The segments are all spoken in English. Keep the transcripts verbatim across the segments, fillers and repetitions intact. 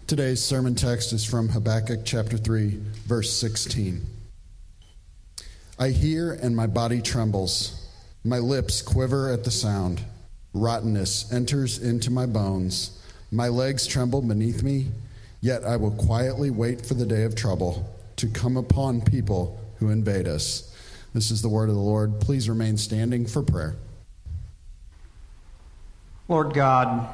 Today's sermon text is from Habakkuk chapter three, verse sixteen. I hear and my body trembles. My lips quiver at the sound. Rottenness enters into my bones. My legs tremble beneath me, yet I will quietly wait for the day of trouble to come upon people who invade us. This is the word of the Lord. Please remain standing for prayer. Lord God,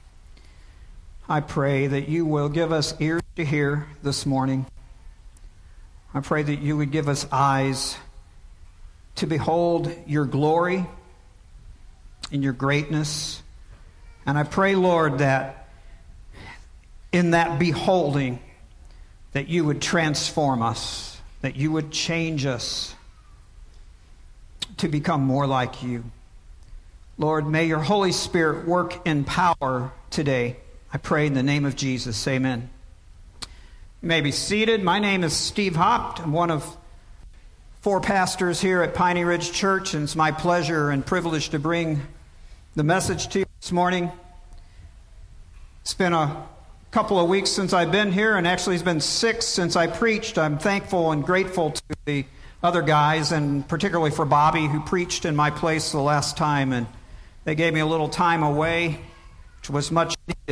I pray that you will give us ears to hear this morning. I pray that you would give us eyes to behold your glory and your greatness. And I pray, Lord, that in that beholding, that you would transform us, that you would change us to become more like you. Lord, may your Holy Spirit work in power today. I pray in the name of Jesus. Amen. You may be seated. My name is Steve Hopt. I'm one of four pastors here at Piney Ridge Church, and it's my pleasure and privilege to bring the message to you this morning. It's been a couple of weeks since I've been here, and actually it's been six since I preached. I'm thankful and grateful to the other guys, and particularly for Bobby, who preached in my place the last time, and they gave me a little time away, which was much needed.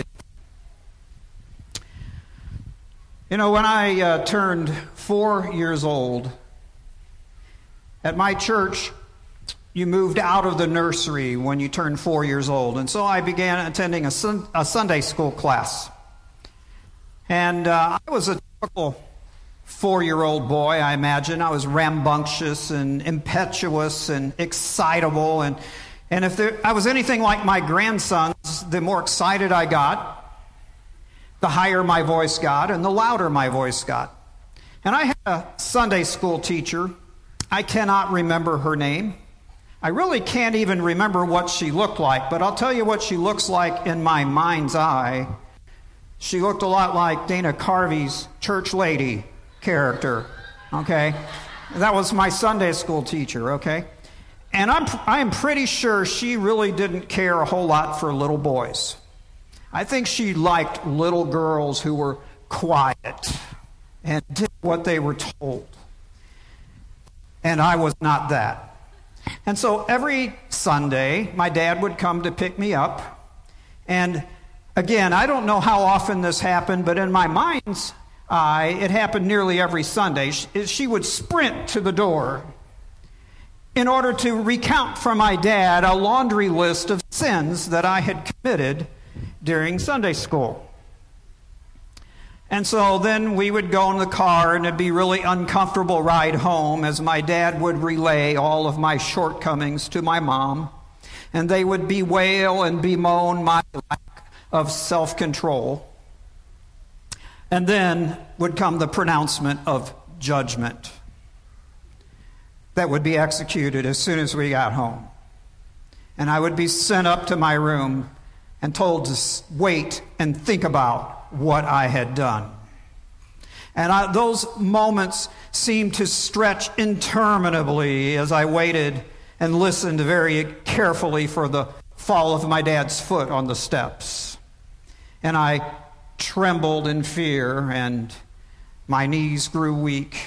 You know, when I uh, turned four years old, at my church, you moved out of the nursery when you turned four years old. And so I began attending a, sun- a Sunday school class. And uh, I was a typical four-year-old boy, I imagine. I was rambunctious and impetuous and excitable. And, and if there, I was anything like my grandsons, the more excited I got, the higher my voice got, and the louder my voice got. And I had a Sunday school teacher. I cannot remember her name. I really can't even remember what she looked like, but I'll tell you what she looks like in my mind's eye. She looked a lot like Dana Carvey's church lady character, okay? That was my Sunday school teacher, okay? And I'm I'm pretty sure she really didn't care a whole lot for little boys. I think she liked little girls who were quiet and did what they were told. And I was not that. And so every Sunday, my dad would come to pick me up. And again, I don't know how often this happened, but in my mind's eye, it happened nearly every Sunday. She would sprint to the door in order to recount for my dad a laundry list of sins that I had committed during Sunday school. And so then we would go in the car, and it'd be a really uncomfortable ride home as my dad would relay all of my shortcomings to my mom, and they would bewail and bemoan my lack of self-control. And then would come the pronouncement of judgment that would be executed as soon as we got home. And I would be sent up to my room and told to wait and think about what I had done. And I, those moments seemed to stretch interminably as I waited and listened very carefully for the fall of my dad's foot on the steps. And I trembled in fear, and my knees grew weak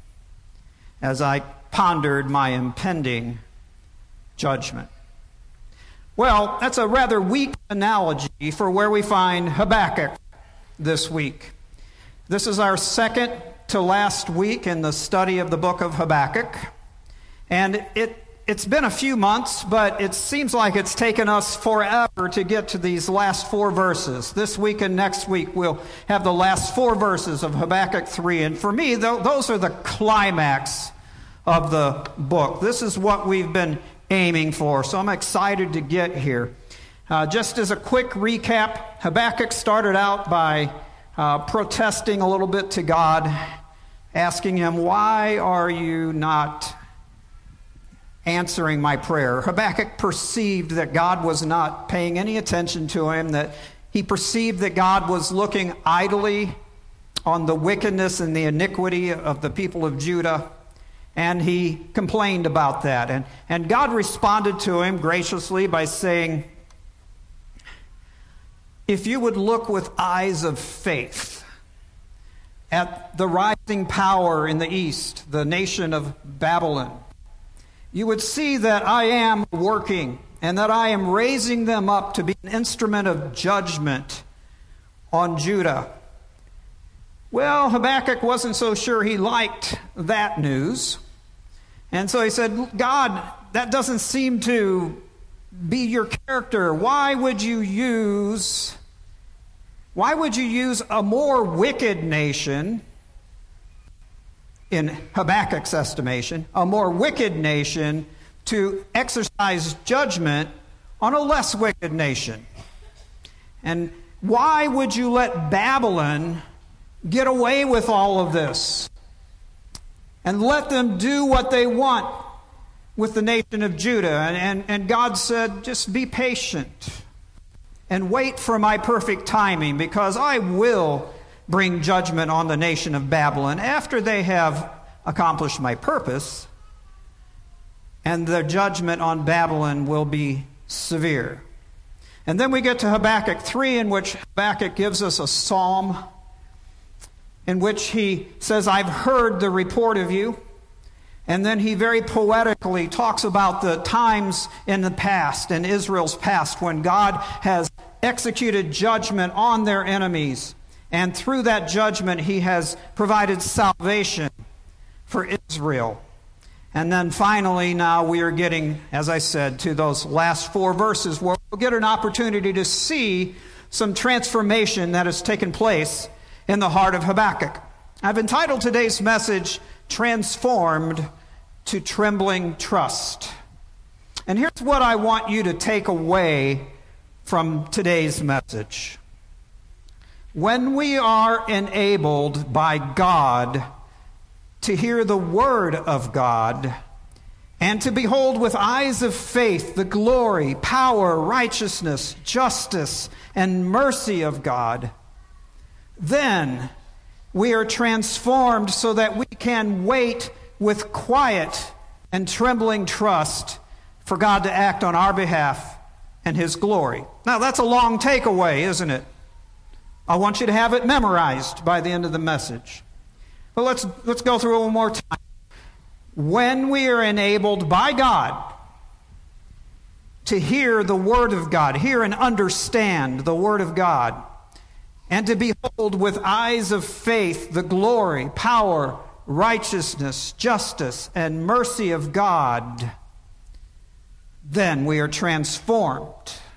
as I pondered my impending judgment. Well, that's a rather weak analogy for where we find Habakkuk this week. This is our second to last week in the study of the book of Habakkuk. And it, it's been a few months, but it seems like it's taken us forever to get to these last four verses. This week and next week we'll have the last four verses of Habakkuk three. And for me, th- those are the climax of the book. This is what we've been aiming for, so I'm excited to get here. Uh, just as a quick recap, Habakkuk started out by uh, protesting a little bit to God, asking him, why are you not answering my prayer? Habakkuk perceived that God was not paying any attention to him, that he perceived that God was looking idly on the wickedness and the iniquity of the people of Judah. And he complained about that. And, and God responded to him graciously by saying, if you would look with eyes of faith at the rising power in the east, the nation of Babylon, you would see that I am working and that I am raising them up to be an instrument of judgment on Judah. Well, Habakkuk wasn't so sure he liked that news. And so he said, God, that doesn't seem to be your character. Why would you use, why would you use a more wicked nation, in Habakkuk's estimation, a more wicked nation to exercise judgment on a less wicked nation? And why would you let Babylon get away with all of this and let them do what they want with the nation of Judah? And, and, and God said, just be patient and wait for my perfect timing, because I will bring judgment on the nation of Babylon after they have accomplished my purpose, and the judgment on Babylon will be severe. And then we get to Habakkuk three, in which Habakkuk gives us a psalm in which he says, I've heard the report of you. And then he very poetically talks about the times in the past, in Israel's past, when God has executed judgment on their enemies. And through that judgment, he has provided salvation for Israel. And then finally, now we are getting, as I said, to those last four verses where we'll get an opportunity to see some transformation that has taken place in the heart of Habakkuk. I've entitled today's message, Transformed to Trembling Trust. And here's what I want you to take away from today's message. When we are enabled by God to hear the Word of God and to behold with eyes of faith the glory, power, righteousness, justice, and mercy of God, then we are transformed so that we can wait with quiet and trembling trust for God to act on our behalf and His glory. Now, that's a long takeaway, isn't it? I want you to have it memorized by the end of the message. But let's, let's go through it one more time. When we are enabled by God to hear the Word of God, hear and understand the Word of God, and to behold with eyes of faith the glory, power, righteousness, justice, and mercy of God, then we are transformed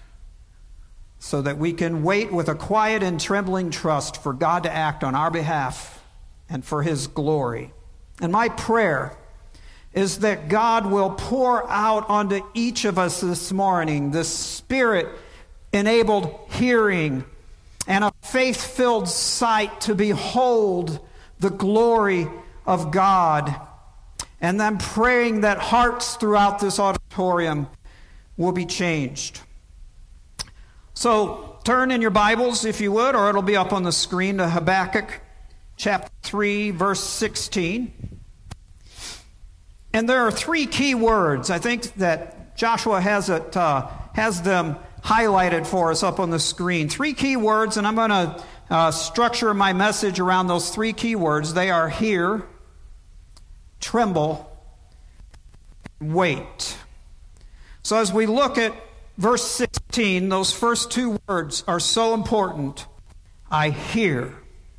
so that we can wait with a quiet and trembling trust for God to act on our behalf and for His glory. And my prayer is that God will pour out onto each of us this morning the Spirit-enabled hearing and a faith-filled sight to behold the glory of God. And I'm praying that hearts throughout this auditorium will be changed. So turn in your Bibles, if you would, or it'll be up on the screen, to Habakkuk chapter three, verse sixteen. And there are three key words. I think that Joshua has it, uh, has them highlighted for us up on the screen. Three key words, and I'm going to uh, structure my message around those three key words. They are hear, tremble, wait. So as we look at verse sixteen, those first two words are so important. I hear.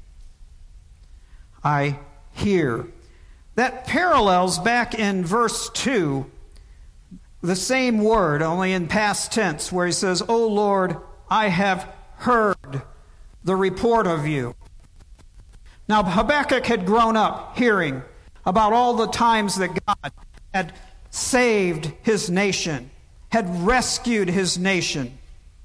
I hear. That parallels back in verse two, the same word, only in past tense, where he says, O Lord, I have heard the report of you. Now, Habakkuk had grown up hearing about all the times that God had saved his nation, had rescued his nation.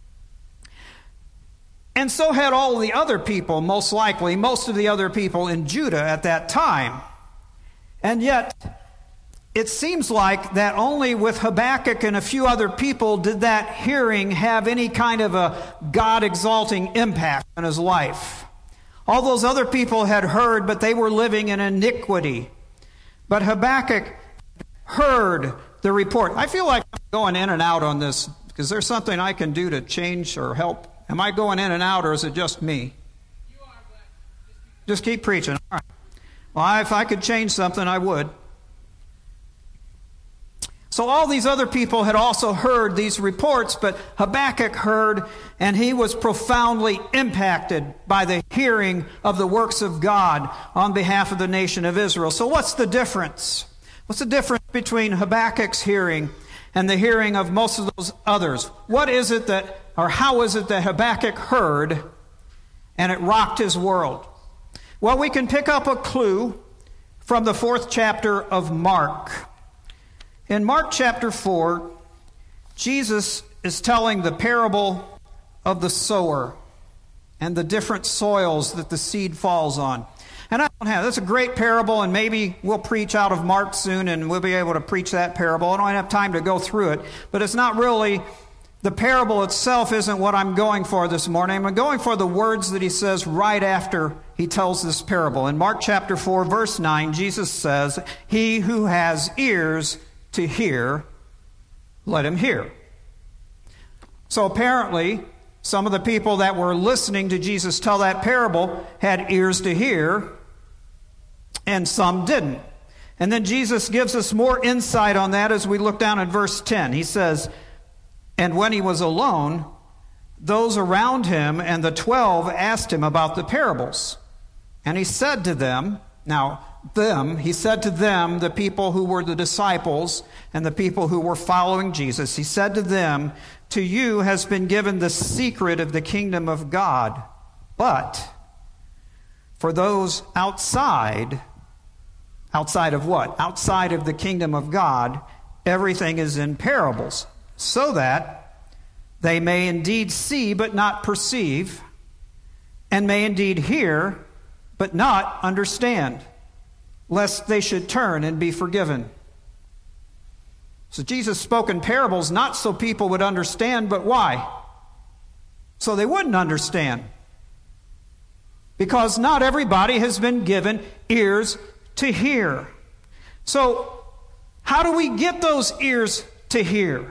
And so had all the other people, most likely, most of the other people in Judah at that time. And yet, it seems like that only with Habakkuk and a few other people did that hearing have any kind of a God-exalting impact on his life. All those other people had heard, but they were living in iniquity. But Habakkuk heard the report. I feel like I'm going in and out on this because there's something I can do to change or help Am I going in and out, or is it just me? You are, but Just keep preaching. All right. Well, if I could change something, I would. So all these other people had also heard these reports, but Habakkuk heard, and he was profoundly impacted by the hearing of the works of God on behalf of the nation of Israel. So what's the difference? What's the difference between Habakkuk's hearing and the hearing of most of those others? What is it that, or how is it that Habakkuk heard and it rocked his world? Well, we can pick up a clue from the fourth chapter of Mark. In Mark chapter four, Jesus is telling the parable of the sower and the different soils that the seed falls on. And I don't have, that's a great parable, and maybe we'll preach out of Mark soon and we'll be able to preach that parable. I don't have time to go through it, but it's not really, the parable itself isn't what I'm going for this morning. I'm going for the words that he says right after he tells this parable. In Mark chapter four, verse nine, Jesus says, "He who has ears to hear, let him hear." So apparently, some of the people that were listening to Jesus tell that parable had ears to hear, and some didn't. And then Jesus gives us more insight on that as we look down at verse ten. He says, "And when he was alone, those around him and the twelve asked him about the parables. And he said to them," now, them, he said to them, the people who were the disciples and the people who were following Jesus, he said to them, "To you has been given the secret of the kingdom of God. But for those outside," outside of what? Outside of the kingdom of God, everything is in parables, so that they may indeed see but not perceive, and may indeed hear but not understand, lest they should turn and be forgiven." So Jesus spoke in parables not so people would understand, but why? So they wouldn't understand. Because not everybody has been given ears to hear. So how do we get those ears to hear?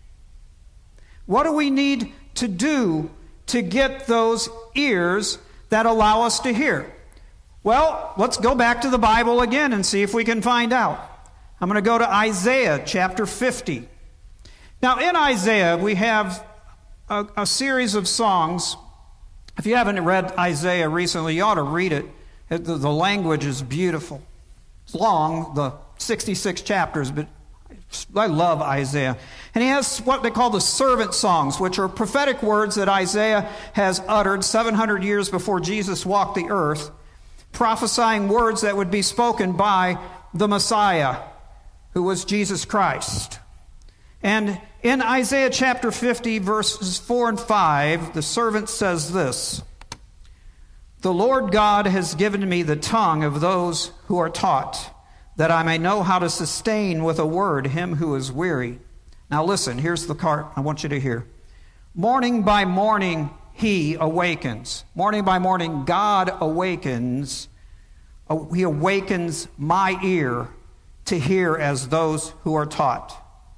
What do we need to do to get those ears that allow us to hear? Well, let's go back to the Bible again and see if we can find out. I'm going to go to Isaiah chapter fifty. Now, in Isaiah, we have a, a series of songs. If you haven't read Isaiah recently, you ought to read it. it the, the language is beautiful. It's long, the sixty-six chapters, but I love Isaiah. And he has what they call the servant songs, which are prophetic words that Isaiah has uttered seven hundred years before Jesus walked the earth, prophesying words that would be spoken by the Messiah, who was Jesus Christ. And in Isaiah chapter fifty, verses four and five, the servant says this: "The Lord God has given me the tongue of those who are taught, that I may know how to sustain with a word him who is weary." Now listen, here's the part I want you to hear. "Morning by morning he awakens." Morning by morning God awakens. He awakens my ear to hear as those who are taught.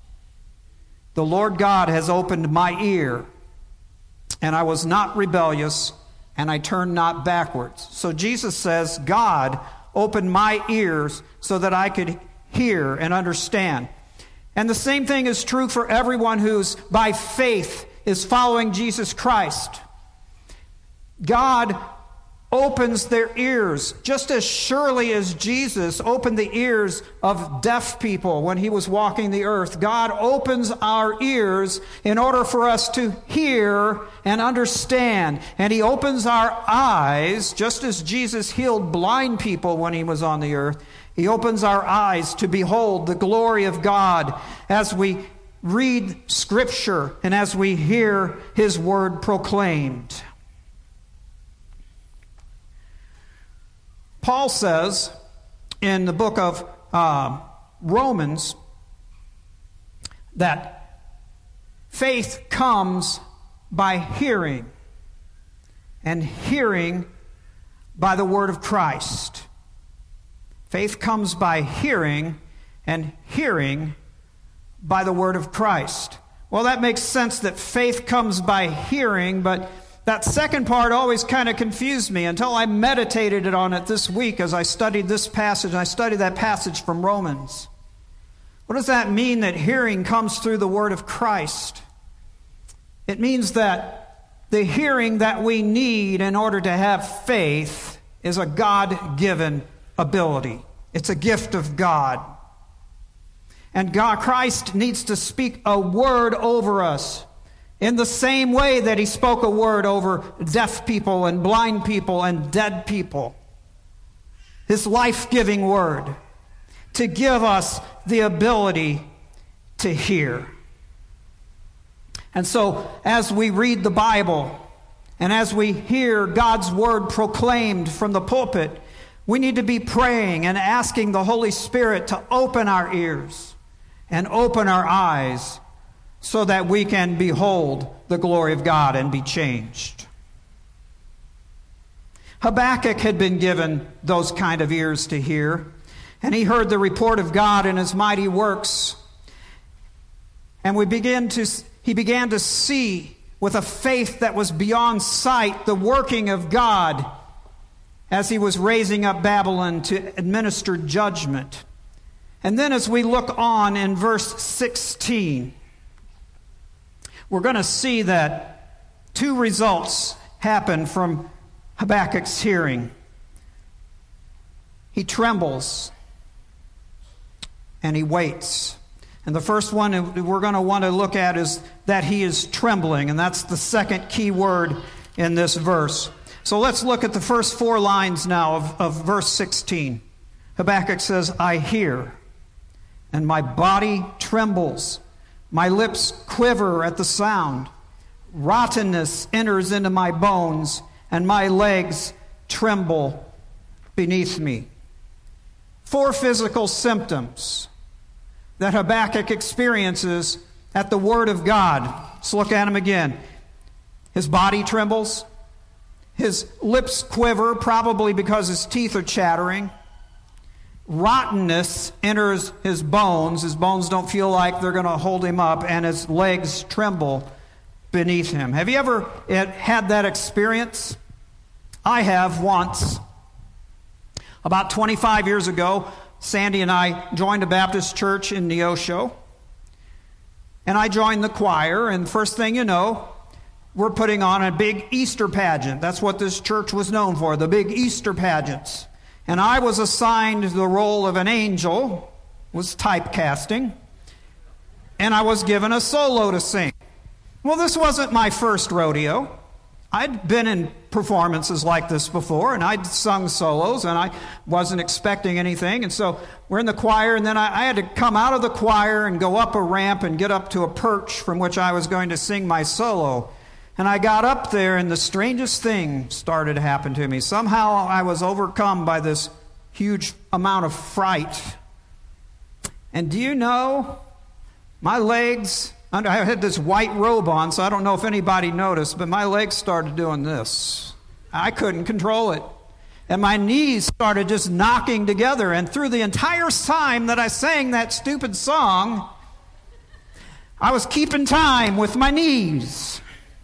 "The Lord God has opened my ear, and I was not rebellious, and I turned not backwards." So Jesus says, God opened my ears so that I could hear and understand. And the same thing is true for everyone who's by faith is following Jesus Christ. God opens their ears, just as surely as Jesus opened the ears of deaf people when he was walking the earth. God opens our ears in order for us to hear and understand. And he opens our eyes, just as Jesus healed blind people when he was on the earth. He opens our eyes to behold the glory of God as we read Scripture and as we hear his word proclaimed. Paul says in the book of uh, Romans that faith comes by hearing, and hearing by the word of Christ. Faith comes by hearing, and hearing by the word of Christ. Well, that makes sense that faith comes by hearing, but that second part always kind of confused me until I meditated on it this week as I studied this passage. I studied that passage from Romans. What does that mean that hearing comes through the word of Christ? It means that the hearing that we need in order to have faith is a God-given ability. It's a gift of God. And God, Christ needs to speak a word over us in the same way that he spoke a word over deaf people and blind people and dead people. His life-giving word to give us the ability to hear. And so, as we read the Bible, and as we hear God's word proclaimed from the pulpit, we need to be praying and asking the Holy Spirit to open our ears and open our eyes so that we can behold the glory of God and be changed. Habakkuk had been given those kind of ears to hear, and he heard the report of God and his mighty works. And we begin to, he began to see with a faith that was beyond sight the working of God as he was raising up Babylon to administer judgment. And then as we look on in verse sixteen, we're going to see that two results happen from Habakkuk's hearing. He trembles and he waits. And the first one we're going to want to look at is that he is trembling, and that's the second key word in this verse. So let's look at the first four lines now of, of verse sixteen. Habakkuk says, I hear, and my body trembles. My lips quiver at the sound. Rottenness enters into my bones, and my legs tremble beneath me. Four physical symptoms that Habakkuk experiences at the word of God. Let's look at them again. His body trembles. His lips quiver, probably because his teeth are chattering. Rottenness enters his bones. His bones don't feel like they're going to hold him up, and his legs tremble beneath him. Have you ever had that experience? I have once. About twenty-five years ago, Sandy and I joined a Baptist church in Neosho. And I joined the choir, and first thing you know, we're putting on a big Easter pageant. That's what this church was known for, the big Easter pageants. And I was assigned the role of an angel, was typecasting, and I was given a solo to sing. Well, this wasn't my first rodeo. I'd been in performances like this before, and I'd sung solos, and I wasn't expecting anything. And so we're in the choir, and then I, I had to come out of the choir and go up a ramp and get up to a perch from which I was going to sing my solo. And I got up there, and the strangest thing started to happen to me. Somehow I was overcome by this huge amount of fright. And do you know, my legs... I had this white robe on, so I don't know if anybody noticed, but my legs started doing this. I couldn't control it. And my knees started just knocking together. And through the entire time that I sang that stupid song, I was keeping time with my knees.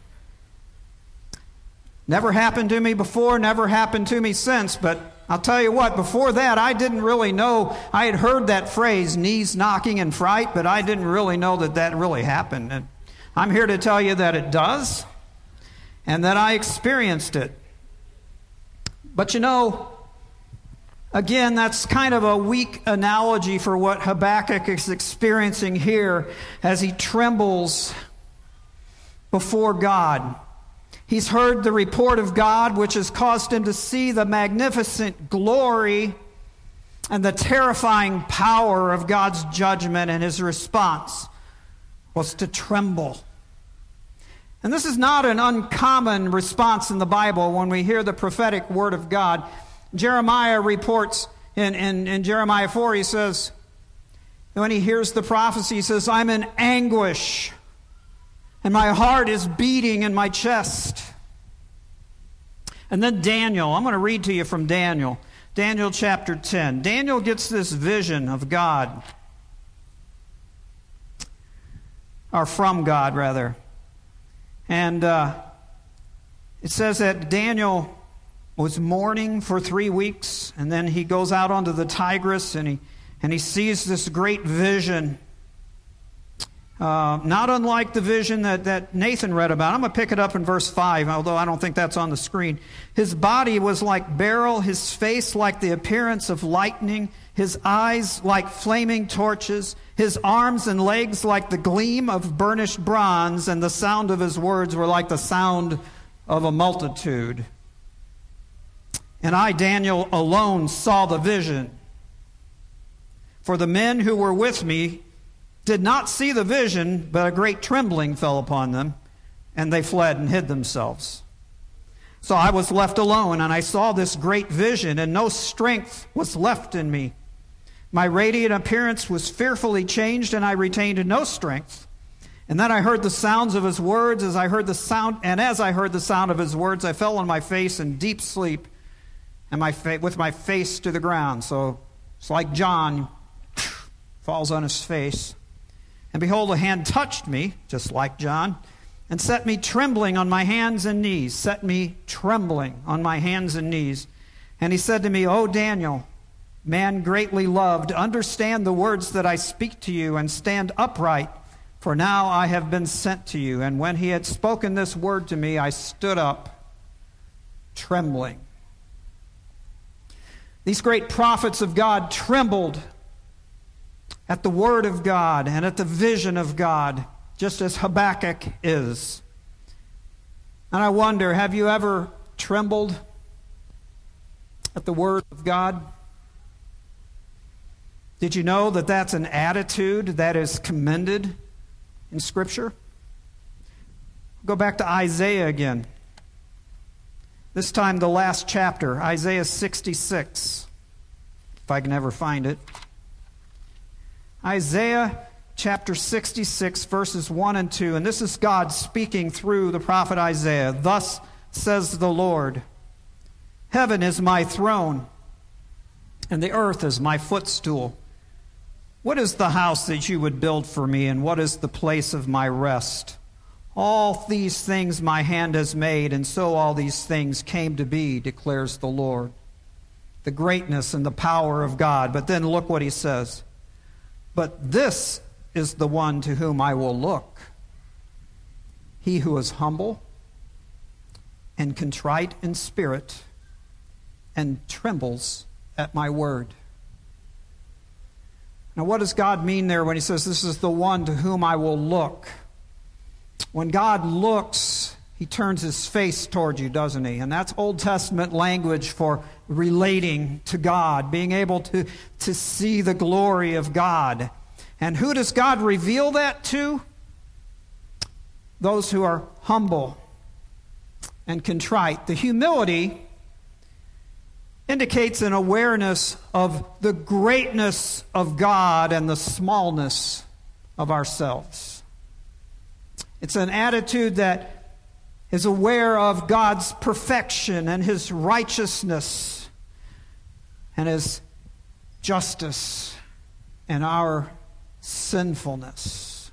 Never happened to me before, never happened to me since, but I'll tell you what, before that, I didn't really know. I had heard that phrase, knees knocking in fright, but I didn't really know that that really happened. And I'm here to tell you that it does, and that I experienced it. But you know, again, that's kind of a weak analogy for what Habakkuk is experiencing here as he trembles before God. He's heard the report of God, which has caused him to see the magnificent glory and the terrifying power of God's judgment, and his response was to tremble. And this is not an uncommon response in the Bible when we hear the prophetic word of God. Jeremiah reports in, in, in Jeremiah four, he says, when he hears the prophecy, he says, I'm in anguish, and my heart is beating in my chest. And then Daniel, I'm going to read to you from Daniel. Daniel chapter ten. Daniel gets this vision of God, or from God, rather. And uh, It says that Daniel was mourning for three weeks, and then he goes out onto the Tigris, and he, and he sees this great vision. Uh, not unlike the vision that, that Nathan read about. I'm going to pick it up in verse five, although I don't think that's on the screen. His body was like beryl, his face like the appearance of lightning, his eyes like flaming torches, his arms and legs like the gleam of burnished bronze, and the sound of his words were like the sound of a multitude. And I, Daniel, alone saw the vision. For the men who were with me did not see the vision, but a great trembling fell upon them, and they fled and hid themselves. So I was left alone, and I saw this great vision, and no strength was left in me. My radiant appearance was fearfully changed, and I retained no strength. And then I heard the sounds of his words, as I heard the sound, and as I heard the sound of his words, I fell on my face in deep sleep, and my fa- with my face to the ground. So it's like John falls on his face. And behold, a hand touched me, just like John, and set me trembling on my hands and knees, set me trembling on my hands and knees. And he said to me, O Daniel, man greatly loved, understand the words that I speak to you, and stand upright, for now I have been sent to you. And when he had spoken this word to me, I stood up, trembling. These great prophets of God trembled at the word of God and at the vision of God, just as Habakkuk is. And I wonder, have you ever trembled at the word of God? Did you know that that's an attitude that is commended in Scripture? Go back to Isaiah again. This time the last chapter, Isaiah sixty-six, if I can ever find it. Isaiah chapter sixty-six, verses one and two, and this is God speaking through the prophet Isaiah. Thus says the Lord, heaven is my throne, and the earth is my footstool. What is the house that you would build for me, and what is the place of my rest? All these things my hand has made, and so all these things came to be, declares the Lord. The greatness and the power of God. But then look what he says. But this is the one to whom I will look, he who is humble and contrite in spirit and trembles at my word. Now, what does God mean there when he says, this is the one to whom I will look? When God looks, he turns his face toward you, doesn't he? And that's Old Testament language for relating to God, being able to, to see the glory of God. And who does God reveal that to? Those who are humble and contrite. The humility indicates an awareness of the greatness of God and the smallness of ourselves. It's an attitude that is aware of God's perfection and his righteousness and his justice and our sinfulness.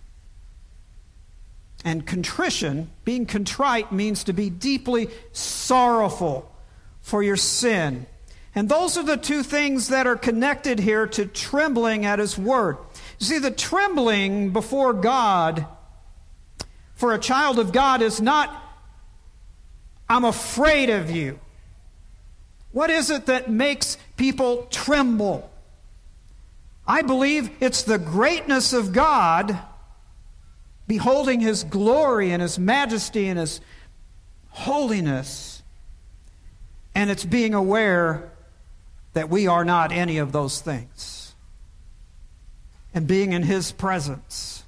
And contrition, being contrite, means to be deeply sorrowful for your sin. And those are the two things that are connected here to trembling at his word. You see, the trembling before God for a child of God is not, I'm afraid of you. What is it that makes people tremble? I believe it's the greatness of God, beholding his glory and his majesty and his holiness. And it's being aware that we are not any of those things. And being in his presence.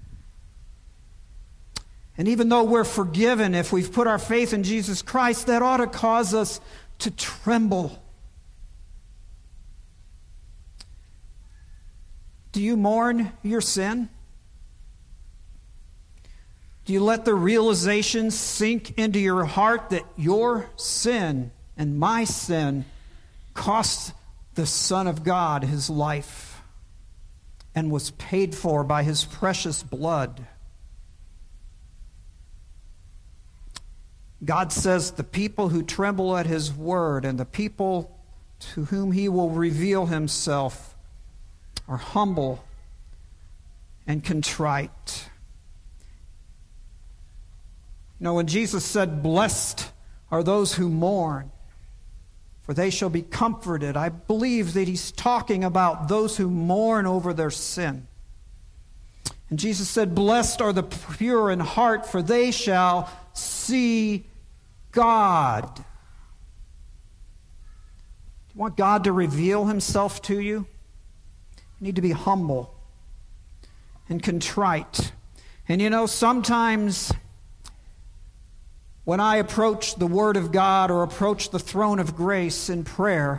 And even though we're forgiven, if we've put our faith in Jesus Christ, that ought to cause us to tremble. Do you mourn your sin? Do you let the realization sink into your heart that your sin and my sin cost the Son of God his life and was paid for by his precious blood? God says the people who tremble at his word and the people to whom he will reveal himself are humble and contrite. You know, when Jesus said, "Blessed are those who mourn, for they shall be comforted," I believe that he's talking about those who mourn over their sin. And Jesus said, "Blessed are the pure in heart, for they shall see God." Do you want God to reveal himself to you? You need to be humble and contrite. And you know, sometimes when I approach the Word of God or approach the throne of grace in prayer,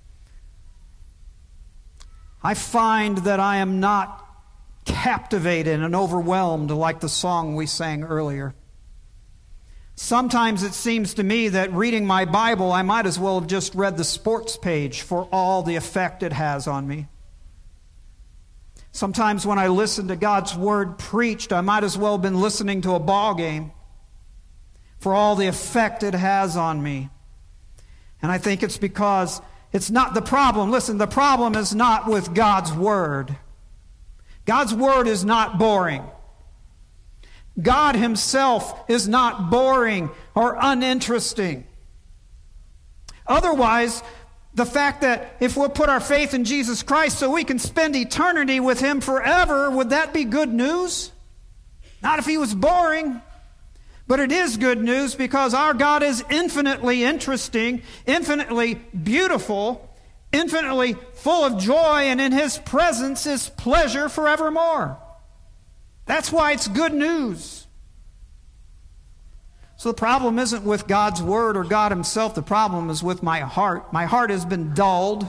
I find that I am not captivated and overwhelmed like the song we sang earlier. Sometimes it seems to me that reading my Bible, I might as well have just read the sports page for all the effect it has on me. Sometimes when I listen to God's Word preached, I might as well have been listening to a ball game for all the effect it has on me. And I think it's because it's not the problem. Listen, the problem is not with God's Word. God's Word is not boring. God himself is not boring or uninteresting. Otherwise, the fact that if we'll put our faith in Jesus Christ so we can spend eternity with him forever, would that be good news? Not if he was boring. But it is good news because our God is infinitely interesting, infinitely beautiful, infinitely full of joy, and in his presence is pleasure forevermore. That's why it's good news. So the problem isn't with God's Word or God himself. The problem is with my heart. My heart has been dulled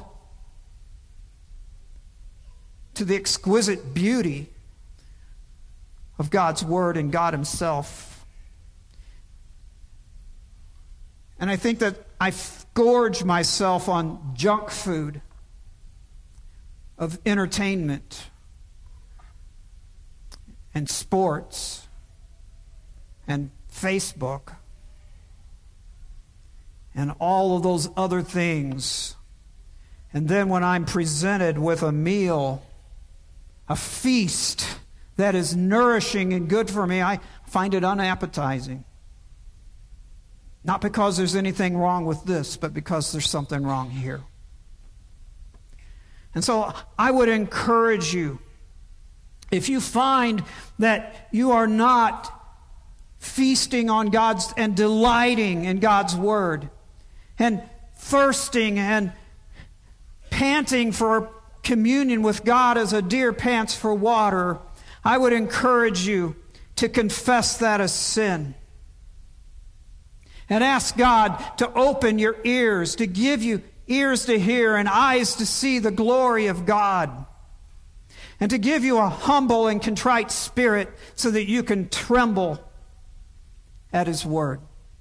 to the exquisite beauty of God's Word and God himself. And I think that I gorge myself on junk food of entertainment and sports and Facebook and all of those other things. And then when I'm presented with a meal, a feast that is nourishing and good for me, I find it unappetizing. Not because there's anything wrong with this, but because there's something wrong here. And so I would encourage you, if you find that you are not feasting on God's and delighting in God's Word and thirsting and panting for communion with God as a deer pants for water, I would encourage you to confess that as sin. And ask God to open your ears, to give you ears to hear and eyes to see the glory of God. And to give you a humble and contrite spirit so that you can tremble at his word.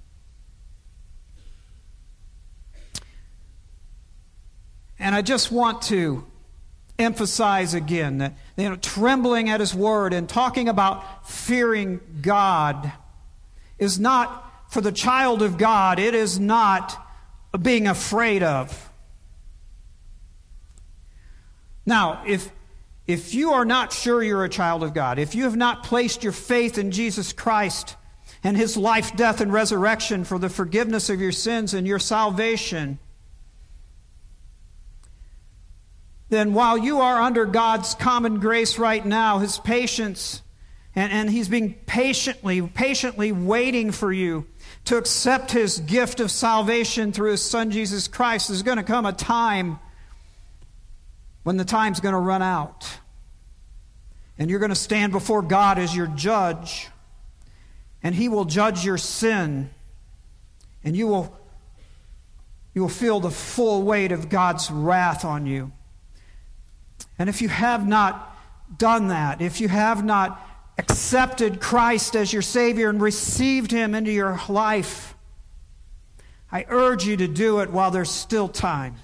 And I just want to emphasize again that, you know, trembling at his word and talking about fearing God is not, for the child of God, it is not being afraid of. Now, if if you are not sure you're a child of God, if you have not placed your faith in Jesus Christ and his life, death, and resurrection for the forgiveness of your sins and your salvation, then while you are under God's common grace right now, his patience, and, and he's being patiently, patiently waiting for you to accept his gift of salvation through his Son, Jesus Christ, there's going to come a time when the time's going to run out. And you're going to stand before God as your judge. And he will judge your sin. And you will, you will feel the full weight of God's wrath on you. And if you have not done that, if you have not accepted Christ as your Savior and received him into your life, I urge you to do it while there's still time.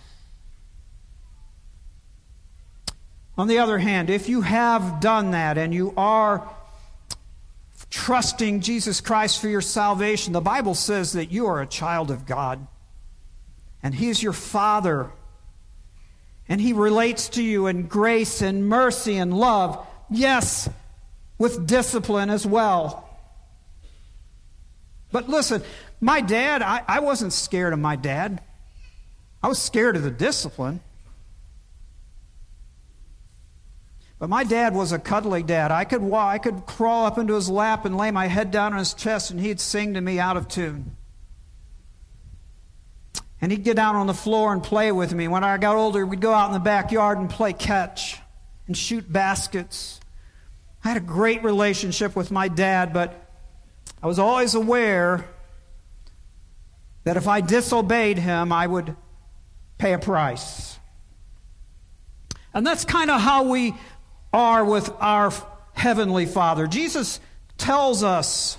On the other hand, if you have done that and you are trusting Jesus Christ for your salvation, the Bible says that you are a child of God. And He's your Father. And He relates to you in grace and mercy and love. Yes, with discipline as well. But listen, my dad, I, I wasn't scared of my dad. I was scared of the discipline. But my dad was a cuddly dad. I could walk, I could crawl up into his lap and lay my head down on his chest, and he'd sing to me out of tune. And he'd get down on the floor and play with me. When I got older, we'd go out in the backyard and play catch and shoot baskets. I had a great relationship with my dad, but I was always aware that if I disobeyed him, I would pay a price. And that's kind of how we are with our Heavenly Father. Jesus tells us,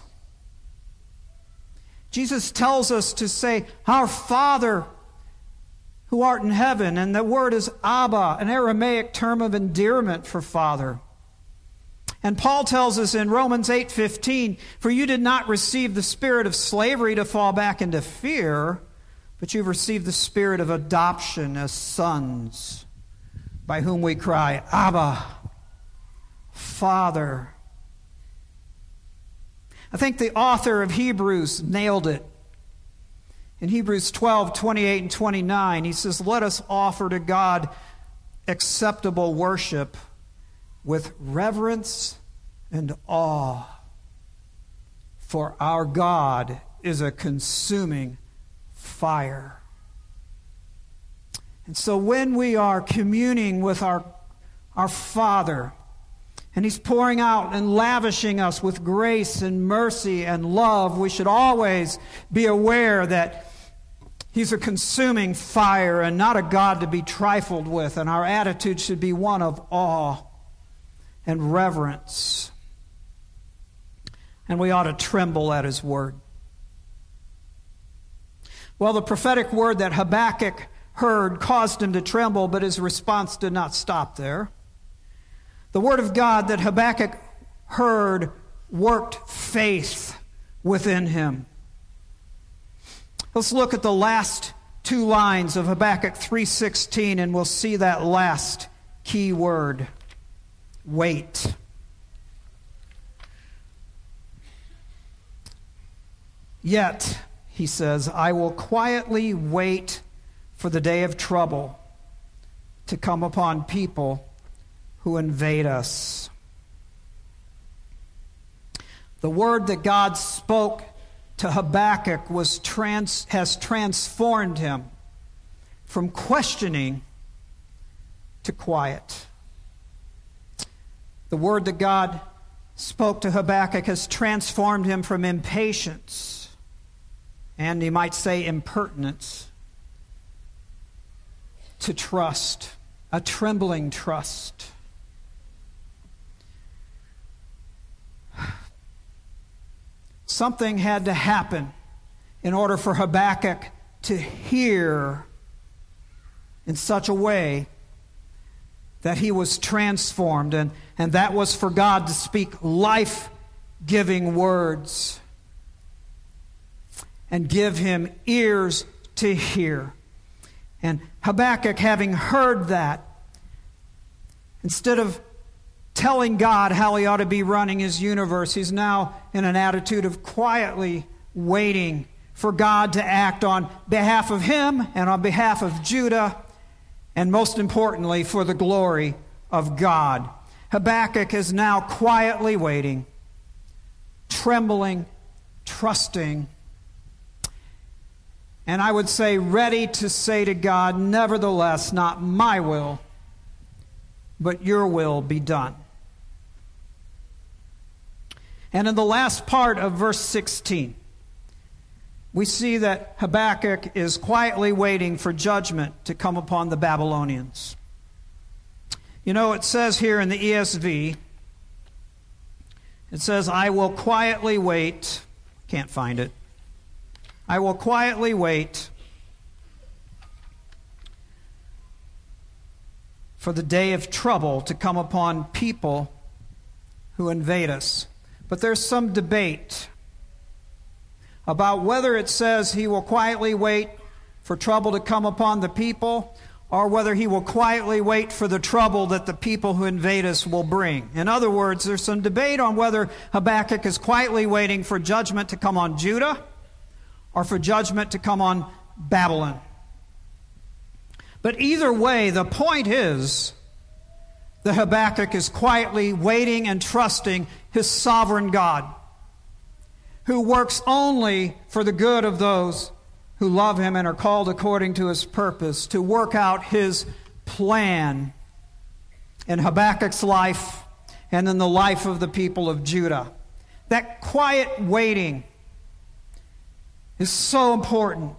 Jesus tells us to say, "Our Father who art in heaven," and the word is Abba, an Aramaic term of endearment for Father. And Paul tells us in Romans eight fifteen, "For you did not receive the spirit of slavery to fall back into fear, but you've received the spirit of adoption as sons, by whom we cry, Abba, Father." I think the author of Hebrews nailed it. In Hebrews twelve, twenty-eight and twenty-nine, he says, "Let us offer to God acceptable worship with reverence and awe. For our God is a consuming fire." And so when we are communing with our, our Father, and He's pouring out and lavishing us with grace and mercy and love, we should always be aware that He's a consuming fire and not a God to be trifled with. And our attitude should be one of awe and reverence. And we ought to tremble at His word. Well, the prophetic word that Habakkuk heard caused him to tremble, but his response did not stop there. The word of God that Habakkuk heard worked faith within him. Let's look at the last two lines of Habakkuk three sixteen, and we'll see that last key word, wait. "Yet," he says, "I will quietly wait for the day of trouble to come upon people who invade us." The word that God spoke to Habakkuk was trans, has transformed him from questioning to quiet. The word that God spoke to Habakkuk has transformed him from impatience, and you might say impertinence, to trust, a trembling trust. Something had to happen in order for Habakkuk to hear in such a way that he was transformed, and, and that was for God to speak life-giving words and give him ears to hear. And Habakkuk, having heard that, instead of telling God how he ought to be running his universe, he's now in an attitude of quietly waiting for God to act on behalf of him and on behalf of Judah, and most importantly, for the glory of God. Habakkuk is now quietly waiting, trembling, trusting, and I would say ready to say to God, "Nevertheless, not my will, but your will be done." And in the last part of verse sixteen, we see that Habakkuk is quietly waiting for judgment to come upon the Babylonians. You know, it says here in the E S V, it says, "I will quietly wait." Can't find it. "I will quietly wait for the day of trouble to come upon people who invade us." But there's some debate about whether it says he will quietly wait for trouble to come upon the people, or whether he will quietly wait for the trouble that the people who invade us will bring. In other words, there's some debate on whether Habakkuk is quietly waiting for judgment to come on Judah or for judgment to come on Babylon. But either way, the point is that Habakkuk is quietly waiting and trusting his sovereign God, who works only for the good of those who love him and are called according to his purpose, to work out his plan in Habakkuk's life and in the life of the people of Judah. That quiet waiting is so important.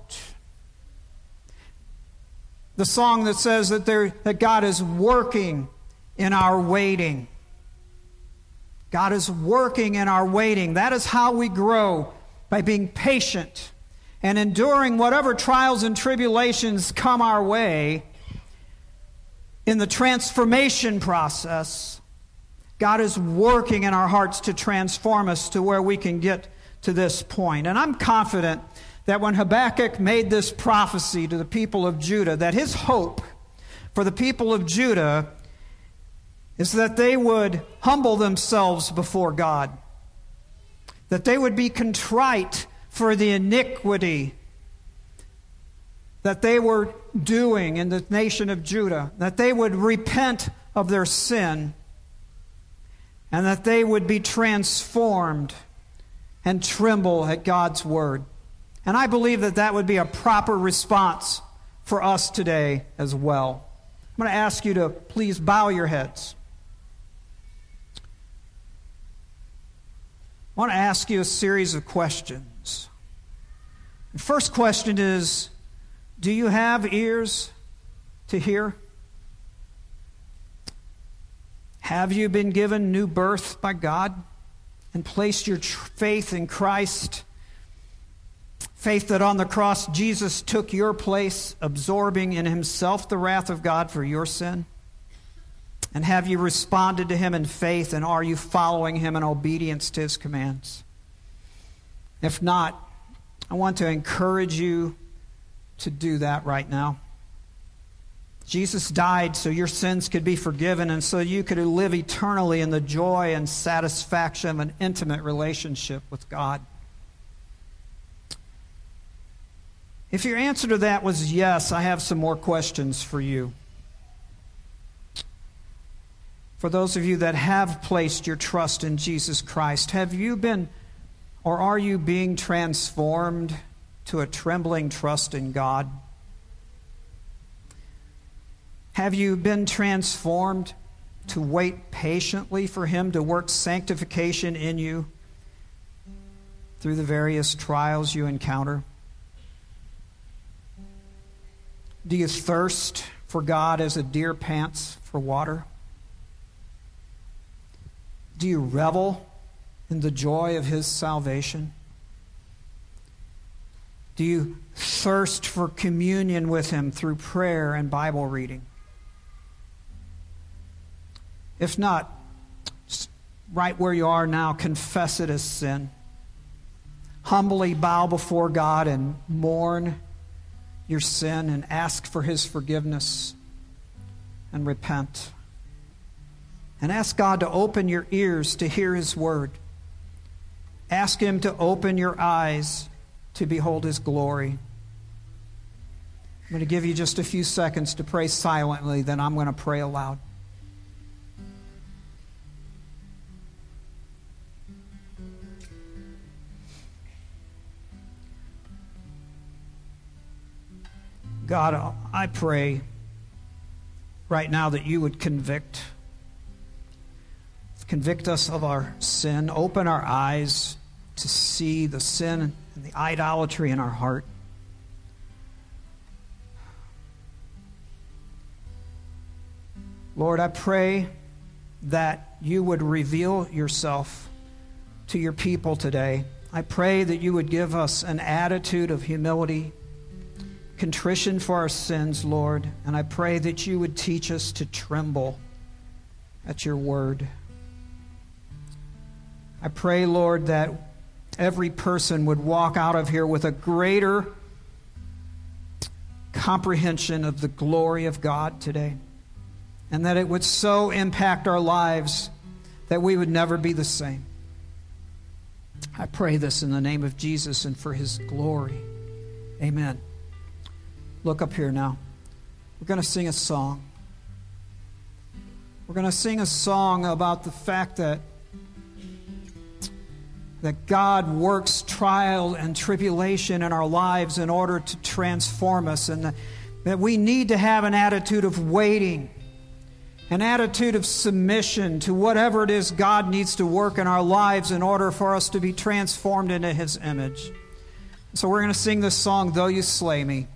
The song that says that, there, that God is working in our waiting. God is working in our waiting. That is how we grow, by being patient and enduring whatever trials and tribulations come our way. In the transformation process, God is working in our hearts to transform us to where we can get to this point. And I'm confident that when Habakkuk made this prophecy to the people of Judah, that his hope for the people of Judah is that they would humble themselves before God, that they would be contrite for the iniquity that they were doing in the nation of Judah, that they would repent of their sin, and that they would be transformed and tremble at God's word. And I believe that that would be a proper response for us today as well. I'm going to ask you to please bow your heads. I want to ask you a series of questions. The first question is, do you have ears to hear? Have you been given new birth by God and placed your tr- faith in Christ? Faith that on the cross Jesus took your place, absorbing in himself the wrath of God for your sin? And have you responded to him in faith, and are you following him in obedience to his commands? If not, I want to encourage you to do that right now. Jesus died so your sins could be forgiven and so you could live eternally in the joy and satisfaction of an intimate relationship with God. If your answer to that was yes, I have some more questions for you. For those of you that have placed your trust in Jesus Christ, have you been, or are you being transformed to a trembling trust in God? Have you been transformed to wait patiently for him to work sanctification in you through the various trials you encounter? Do you thirst for God as a deer pants for water? Do you revel in the joy of his salvation? Do you thirst for communion with him through prayer and Bible reading? If not, just right where you are now, confess it as sin. Humbly bow before God and mourn your sin and ask for his forgiveness and repent. And ask God to open your ears to hear his word. Ask him to open your eyes to behold his glory. I'm going to give you just a few seconds to pray silently, then I'm going to pray aloud. God, I pray right now that you would convict Convict us of our sin. Open our eyes to see the sin and the idolatry in our heart. Lord, I pray that you would reveal yourself to your people today. I pray that you would give us an attitude of humility, contrition for our sins, Lord. And I pray that you would teach us to tremble at your word. I pray, Lord, that every person would walk out of here with a greater comprehension of the glory of God today, and that it would so impact our lives that we would never be the same. I pray this in the name of Jesus and for His glory. Amen. Look up here now. We're going to sing a song. We're going to sing a song about the fact that that God works trial and tribulation in our lives in order to transform us, and that, that we need to have an attitude of waiting, an attitude of submission to whatever it is God needs to work in our lives in order for us to be transformed into His image. So we're going to sing this song, Though You Slay Me.